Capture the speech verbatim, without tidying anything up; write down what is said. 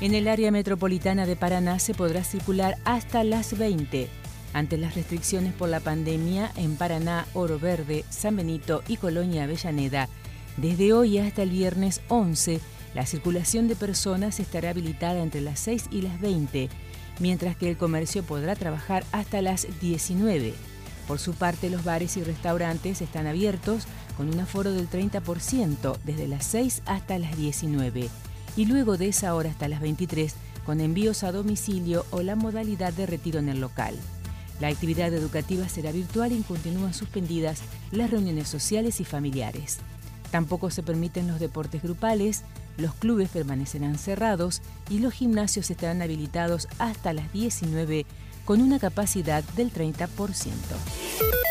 En el área metropolitana de Paraná se podrá circular hasta las veinte. Ante las restricciones por la pandemia en Paraná, Oro Verde, San Benito y Colonia Avellaneda, desde hoy hasta el viernes once, la circulación de personas estará habilitada entre las seis y las veinte, mientras que el comercio podrá trabajar hasta las diecinueve. Por su parte, los bares y restaurantes están abiertos con un aforo del treinta por ciento desde las seis hasta las diecinueve y luego de esa hora hasta las veintitrés con envíos a domicilio o la modalidad de retiro en el local. La actividad educativa será virtual y continúan suspendidas las reuniones sociales y familiares. Tampoco se permiten los deportes grupales, los clubes permanecerán cerrados y los gimnasios estarán habilitados hasta las diecinueve con una capacidad del treinta por ciento.